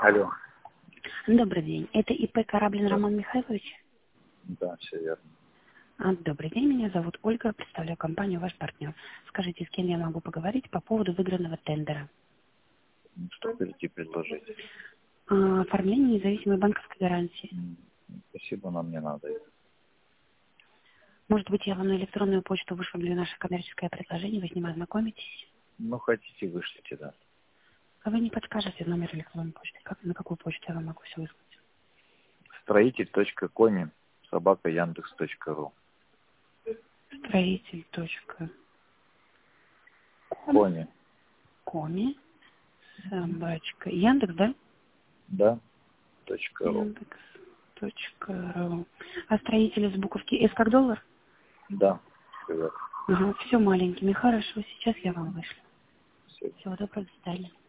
Алло. Добрый день. Это ИП Кораблин Да, Роман Михайлович? да, все верно. Добрый день, меня зовут Ольга, представляю компанию «Ваш партнер». Скажите, с кем я могу поговорить по поводу выигранного тендера? Ну, что хотите предложить? Оформление независимой банковской гарантии. Спасибо, нам не надо. Может быть, я вам на электронную почту вышлю наше коммерческое предложение, вы с ним ознакомитесь? Ну, хотите, вышлите, да. А вы не подскажете номер электронной почты? На какую почту я вам могу все выслать? Строитель.коми@яндекс.ру. Строитель.коми, Коми. собачка, Яндекс, да? Да. .ру. Яндекс.ру. А строители с буковки «С» как доллар? Да. Все верно. Ага, все маленькими. Хорошо, сейчас я вам вышлю. Все. Всего доброго, до свидания.